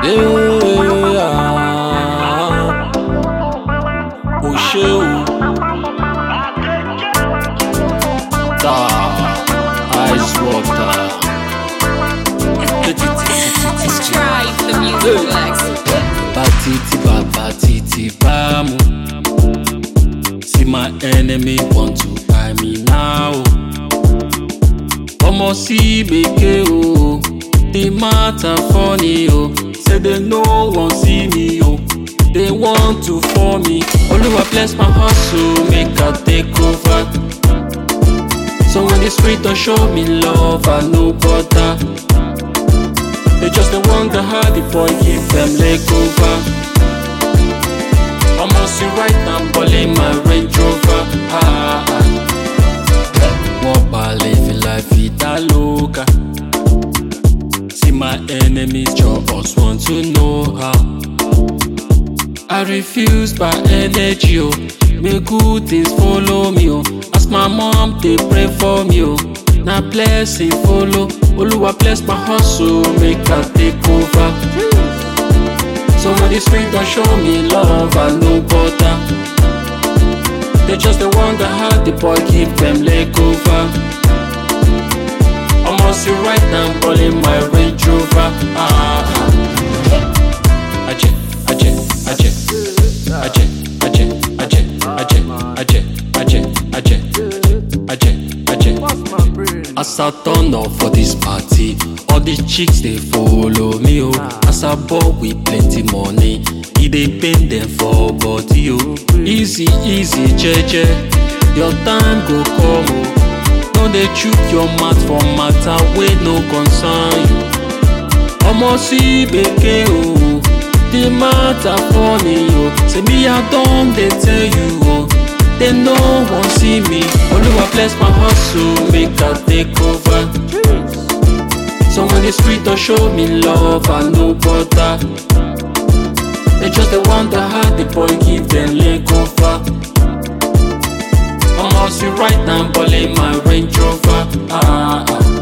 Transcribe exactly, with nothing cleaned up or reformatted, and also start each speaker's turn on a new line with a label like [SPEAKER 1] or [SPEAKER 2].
[SPEAKER 1] O ṣé o. Ta ice water.
[SPEAKER 2] Strive the music flex.
[SPEAKER 1] Batiti ba batiti bamu. See my enemy want to buy me now. Omo si beke o. The matter funny o. Say they no wan see me o. They want to for me. Oluwa bless my hustle, make I take over. So when the street don't show me love, I no bother. They just they wonder how the boy keep them leg over. I'm on see right now, balling my Range Rover. Ah, ah. One ball living life vida loca. See my enemies just want to know how. I refuse by energy, oh. Make good things follow me, oh. Ask my mom, they pray for me, oh. Now blessing follow. Oluwa bless my hustle, make I take over. So when the street don't show me love, I no bother. They just they wonder how the boy keep them leg over. I'm on see right now, calling my Range Rover. Ah, ah. Aje, aje, aje, aje, aje, aje, aje, aje, aje, aje, aje, aje. As I turn up for this party, all the chicks they follow me, oh. As I ball with plenty money, it they pain them for body, oh. Easy, easy, jeje, your time go come, oh. No they chook your mouth for matter wey no concern you. Omo si beke oh, the matter funny oh. Say me I don dey tell you oh. They no wan see me. Oluwa bless my hustle, make I take over. So when the street don't show me love, I no bother. They just they wonder how the boy keep them leg over. I'm on see right now, balling my Range Rover. Ah, ah.